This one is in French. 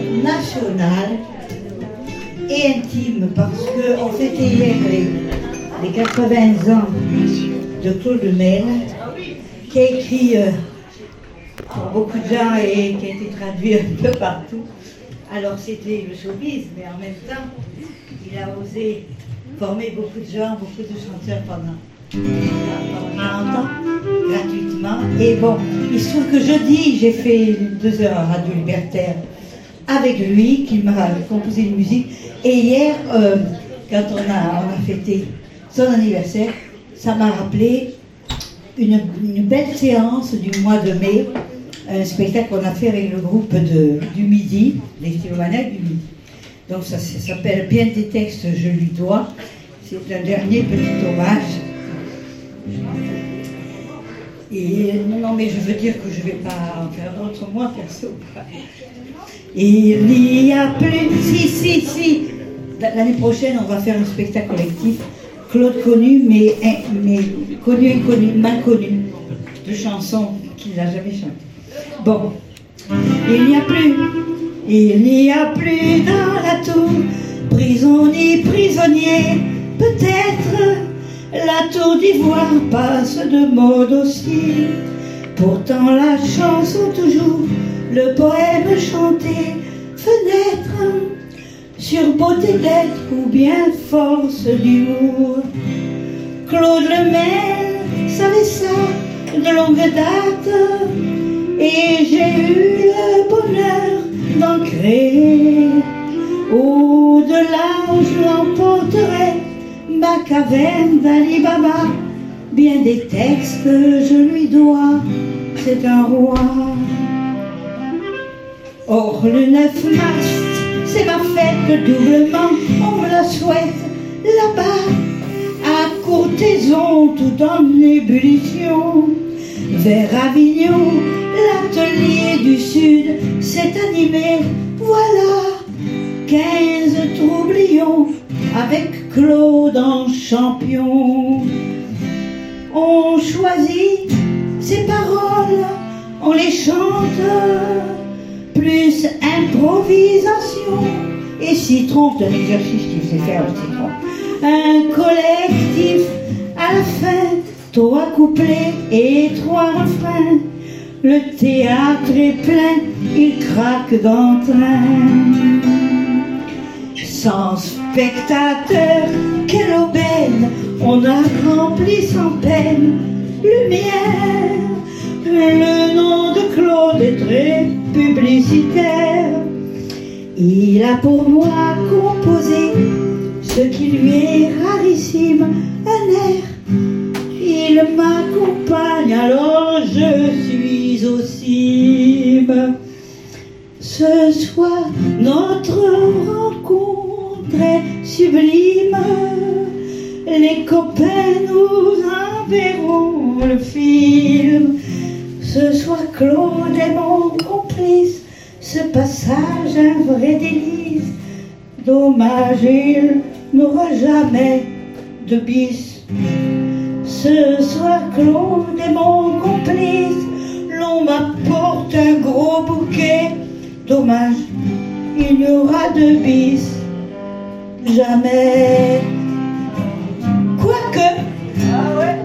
national et intime parce qu'on fêtait hier les 80 ans de Claude Lemel, qui a écrit pour beaucoup de gens et qui a été traduit un peu partout. Alors c'était le showbiz, mais en même temps, il a osé former beaucoup de gens, beaucoup de chanteurs pendant 40 ans, gratuitement. Et bon, il se trouve que jeudi, j'ai fait 2 heures à Radio Libertaire avec lui, qui m'a composé une musique. Et hier, quand on a fêté son anniversaire, ça m'a rappelé une belle séance du mois de mai, un spectacle qu'on a fait avec le groupe du Midi, les Stylomanettes du Midi. Donc ça s'appelle Bien des textes, je lui dois. C'est un dernier petit hommage. Et non, mais je veux dire que je ne vais pas en faire d'autres, moi, perso. Il n'y a plus... Si. L'année prochaine, on va faire un spectacle collectif. Claude connu, mais connu, mal connu. De chansons qu'il n'a jamais chantées. Bon. Il n'y a plus dans la tour prison ni prisonnier. Peut-être la tour d'ivoire passe de mode aussi. Pourtant la chanson toujours, le poème chanté, fenêtre sur beauté d'être ou bien force d'humour. Claude Lemel savait ça de longue date, et j'ai eu le bonheur d'en créer. Au-delà, je l'emporterai, ma caverne d'Ali Baba, bien des textes je lui dois, c'est un roi. Or le 9 mars, c'est ma fête doublement, on me la souhaite là-bas, à Courthézon, tout en ébullition. Vers Avignon, l'atelier du Sud s'est animé, voilà 15 troublions avec Claude en champion. On choisit ses paroles, on les chante, plus improvisation et citron, c'est un exercice qu'il sait faire le citron. Un collectif à la fin, 3 couplets et 3 refrains. Le théâtre est plein, il craque d'entrain. 100 spectateurs, quelle aubaine, on a rempli sans peine le mien. Le nom de Claude est très publicitaire. Il a pour moi composé ce qui lui est rarissime, un air. Il m'accompagne, alors je suis au cime. Ce soir, notre rencontre est sublime. Les copains nous enverront le film. Ce soir, Claude est mon complice. Ce passage, un vrai délice. Dommage, il n'aura jamais de bis. Ce soir, Claude est mon complice. L'on m'apporte un gros bouquet. Dommage, il n'y aura de bis. Jamais. Quoique,